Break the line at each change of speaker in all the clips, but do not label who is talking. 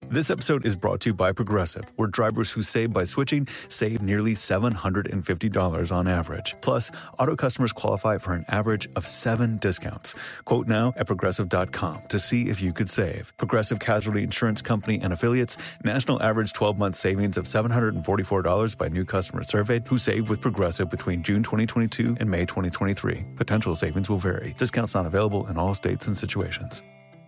This episode is brought to you by Progressive, where drivers who save by switching save nearly $750 on average. Plus, auto customers qualify for an average of 7 discounts. Quote now at Progressive.com to see if you could save. Progressive Casualty Insurance Company and Affiliates. National average 12-month savings of $744 by new customers surveyed who saved with Progressive between June 2022 and May 2023. Potential savings will vary. Discounts not available in all states and situations.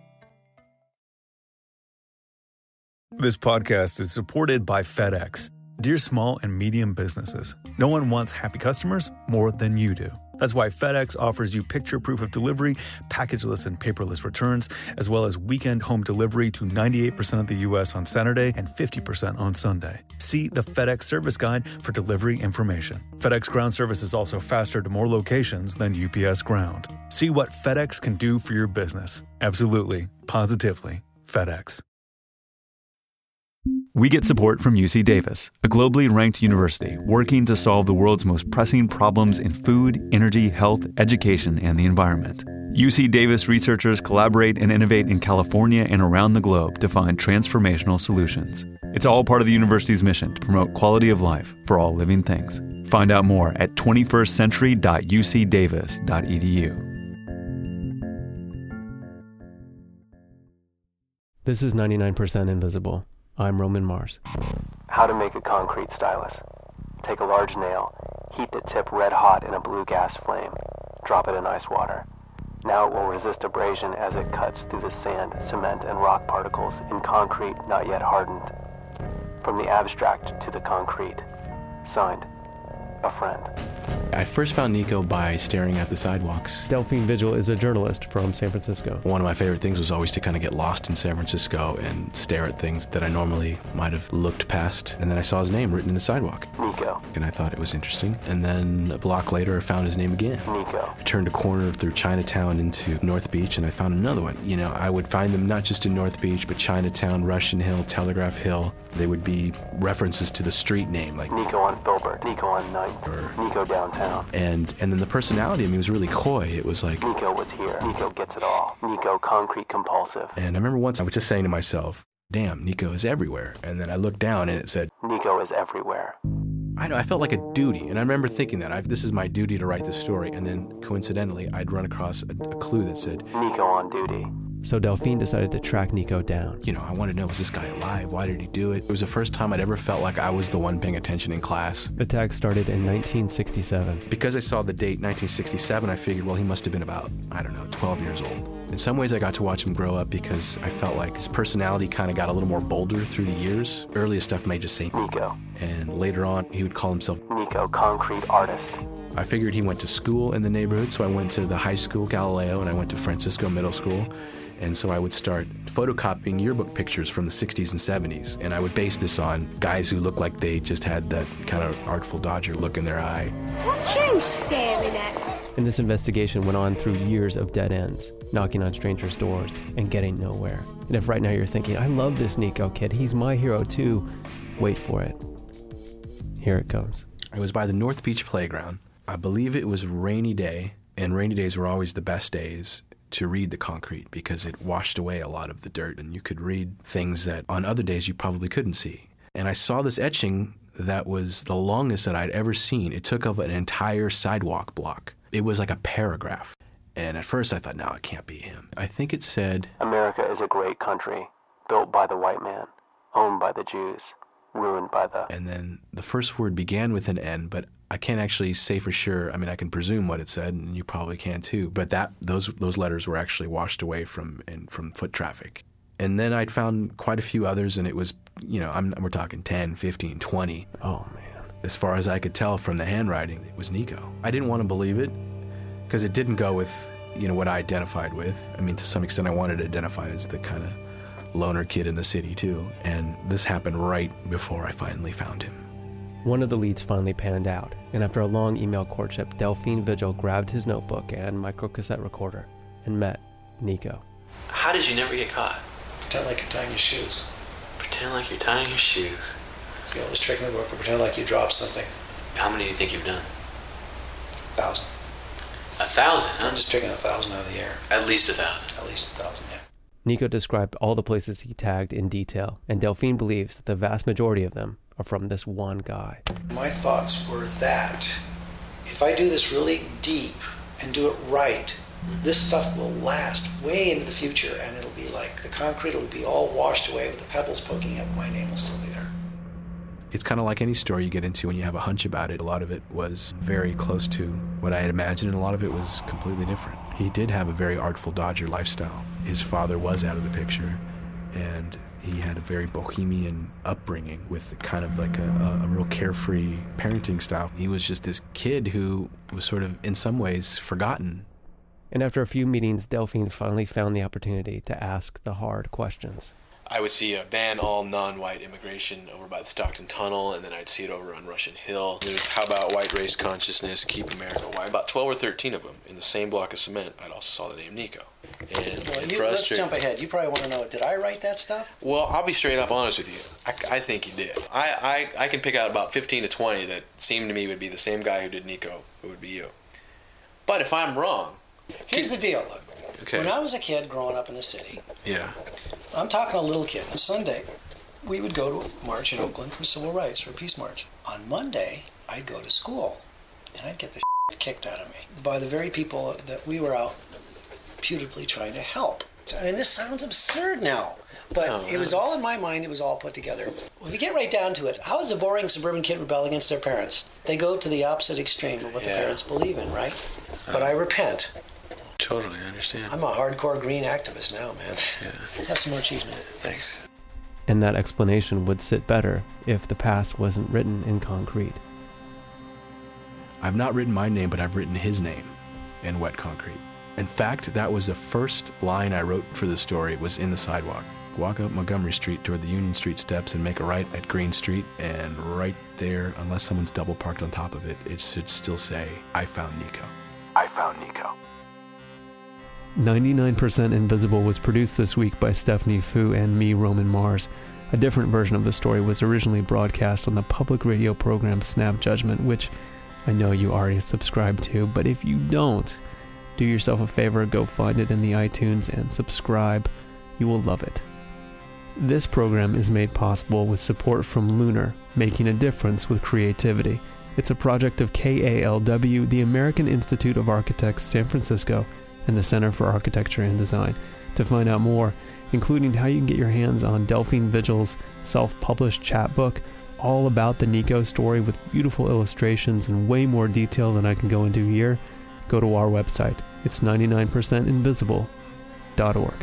This podcast is supported by FedEx. Dear small and medium businesses, no one wants happy customers more than you do. That's why FedEx offers you picture proof of delivery, packageless and paperless returns, as well as weekend home delivery to 98% of the U.S. on Saturday and 50% on Sunday. See the FedEx service guide for delivery information. FedEx Ground service is also faster to more locations than UPS Ground. See what FedEx can do for your business. Absolutely, positively, FedEx.
We get support from UC Davis, a globally ranked university working to solve the world's most pressing problems in food, energy, health, education, and the environment. UC Davis researchers collaborate and innovate in California and around the globe to find transformational solutions. It's all part of the university's mission to promote quality of life for all living things. Find out more at 21stcentury.ucdavis.edu.
This is 99% Invisible. I'm Roman Mars.
How to make a concrete stylus. Take a large nail, heat the tip red hot in a blue gas flame, drop it in ice water. Now it will resist abrasion as it cuts through the sand, cement, and rock particles in concrete not yet hardened. From the abstract to the concrete. Signed, a friend.
I first found Nico by staring at the sidewalks.
Delphine Vigil is a journalist from San Francisco.
One of my favorite things was always to kind of get lost in San Francisco and stare at things that I normally might have looked past. And then I saw his name written in the sidewalk.
Nico.
And I thought it was interesting. And then a block later, I found his name again.
Nico.
I turned a corner through Chinatown into North Beach, and I found another one. You know, I would find them not just in North Beach, but Chinatown, Russian Hill, Telegraph Hill. They would be references to the street name, like
Nico on Filbert, Nico on 9th, or Nico downtown.
And then the personality, I mean, was really coy. It was like,
Nico was here. Nico gets it all. Nico concrete compulsive.
And I remember once I was just saying to myself, damn, Nico is everywhere. And then I looked down and it said,
Nico is everywhere.
I know, I felt like a duty. And I remember thinking that, this is my duty to write this story. And then coincidentally, I'd run across a clue that said,
Nico on duty.
So Delphine decided to track Nico down.
You know, I wanted to know, was this guy alive? Why did he do it? It was the first time I'd ever felt like I was the one paying attention in class.
The tag started in 1967.
Because I saw the date 1967, I figured, well, he must have been about, 12 years old. In some ways, I got to watch him grow up because I felt like his personality kind of got a little more bolder through the years. Earliest stuff may just say
Nico.
And later on, he would call himself
Nico, concrete artist.
I figured he went to school in the neighborhood, so I went to the high school, Galileo, and I went to Francisco Middle School. And so I would start photocopying yearbook pictures from the 60s and 70s. And I would base this on guys who looked like they just had that kind of Artful Dodger look in their eye.
What you staring at?
And this investigation went on through years of dead ends, knocking on strangers' doors and getting nowhere. And if right now you're thinking, I love this Nico kid, he's my hero too, wait for it. Here it comes.
I was by the North Beach playground. I believe it was a rainy day, and rainy days were always the best days to read the concrete because it washed away a lot of the dirt, and you could read things that on other days you probably couldn't see. And I saw this etching that was the longest that I'd ever seen. It took up an entire sidewalk block. It was like a paragraph. And at first I thought, no, it can't be him. I think it said,
America is a great country, built by the white man, owned by the Jews, ruined by the...
And then the first word began with an N, but I can't actually say for sure. I mean, I can presume what it said, and you probably can too. But those letters were actually washed away from foot traffic. And then I'd found quite a few others, and it was, we're talking 10, 15, 20.
Oh, man.
As far as I could tell from the handwriting, it was Nico. I didn't want to believe it because it didn't go with, what I identified with. I mean, to some extent, I wanted to identify as the kind of loner kid in the city too. And this happened right before I finally found him.
One of the leads finally panned out, and after a long email courtship, Delphine Vigil grabbed his notebook and microcassette recorder and met Nico.
How did you never get caught?
Pretend like you're tying your shoes.
Pretend like you're tying your shoes.
It's the oldest trick in the book, or pretend like you dropped something.
How many do you think you've done?
1,000.
1,000, huh?
I'm just picking 1,000 out of the air.
At least 1,000.
At least 1,000, yeah.
Nico described all the places he tagged in detail, and Delphine believes that the vast majority of them are from this one guy.
My thoughts were that if I do this really deep and do it right, this stuff will last way into the future, and it'll be like the concrete will be all washed away with the pebbles poking up. My name will still be there.
It's kind of like any story you get into when you have a hunch about it. A lot of it was very close to what I had imagined, and a lot of it was completely different. He did have a very artful Dodger lifestyle. His father was out of the picture, and he had a very bohemian upbringing with kind of like a real carefree parenting style. He was just this kid who was sort of, in some ways, forgotten.
And after a few meetings, Delphine finally found the opportunity to ask the hard questions.
I would see a ban all non-white immigration over by the Stockton Tunnel, and then I'd see it over on Russian Hill. There's how about white race consciousness, keep America white? About 12 or 13 of them in the same block of cement. I'd also saw the name Nico.
Let's jump ahead. You probably want to know, did I write that stuff?
Well, I'll be straight up honest with you. I think you did. I can pick out about 15 to 20 that seemed to me would be the same guy who did Nico, who would be you. But if I'm wrong...
Here's the deal, look.
Okay.
When I was a kid growing up in the city...
Yeah.
I'm talking a little kid. On Sunday, we would go to a march in Oakland for civil rights, for a peace march. On Monday, I'd go to school, and I'd get the shit kicked out of me by the very people that we were out putatively trying to help. And this sounds absurd now, but it was all in my mind. It was all put together. Well, if you get right down to it, how does a boring suburban kid rebel against their parents? They go to the opposite extreme of what the parents believe in, right? But I repent.
Totally, I understand.
I'm a hardcore green activist now, man. Yeah. Have some more cheese, man.
Thanks.
And that explanation would sit better if the past wasn't written in concrete.
I've not written my name, but I've written his name in wet concrete. In fact, that was the first line I wrote for the story. It was in the sidewalk. Walk up Montgomery Street toward the Union Street steps and make a right at Green Street, and right there, unless someone's double parked on top of it, it should still say, I found Nico. I found Nico.
99% Invisible was produced this week by Stephanie Fu and me, Roman Mars. A different version of the story was originally broadcast on the public radio program Snap Judgment, which I know you already subscribe to, but if you don't, do yourself a favor, go find it in the iTunes and subscribe. You will love it. This program is made possible with support from Lunar, making a difference with creativity. It's a project of KALW, the American Institute of Architects, San Francisco, and the Center for Architecture and Design. To find out more, including how you can get your hands on Delphine Vigil's self-published chapbook, all about the Nico story with beautiful illustrations and way more detail than I can go into here, go to our website. It's 99percentinvisible.org.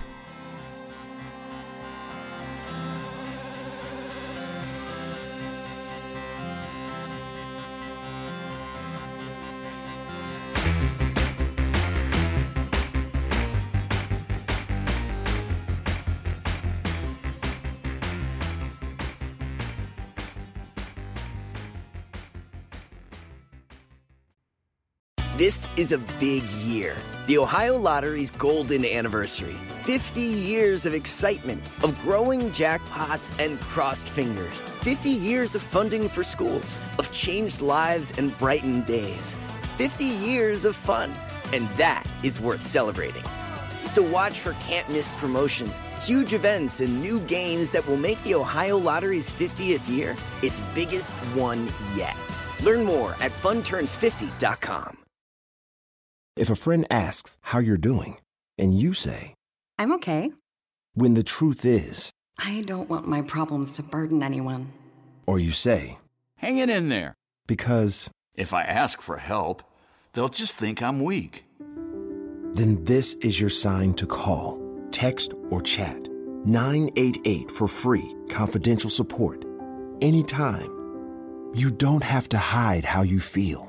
This is a big year. The Ohio Lottery's golden anniversary. 50 years of excitement, of growing jackpots and crossed fingers. 50 years of funding for schools, of changed lives and brightened days. 50 years of fun, and that is worth celebrating. So watch for can't-miss promotions, huge events, and new games that will make the Ohio Lottery's 50th year its biggest one yet. Learn more at funturns50.com.
If a friend asks how you're doing, and you say,
I'm okay.
When the truth is,
I don't want my problems to burden anyone.
Or you say,
hang it in there.
Because
if I ask for help, they'll just think I'm weak.
Then this is your sign to call, text, or chat 988 for free, confidential support. Anytime. You don't have to hide how you feel.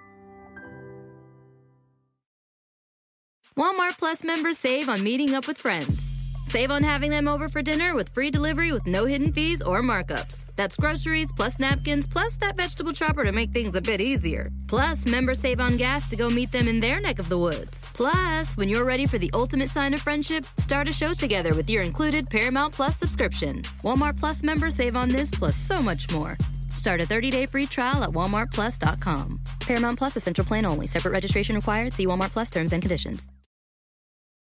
Walmart Plus members save on meeting up with friends. Save on having them over for dinner with free delivery with no hidden fees or markups. That's groceries, plus napkins, plus that vegetable chopper to make things a bit easier. Plus, members save on gas to go meet them in their neck of the woods. Plus, when you're ready for the ultimate sign of friendship, start a show together with your included Paramount Plus subscription. Walmart Plus members save on this plus so much more. Start a 30-day free trial at walmartplus.com. Paramount Plus Essential Plan only. Separate registration required. See Walmart Plus terms and conditions.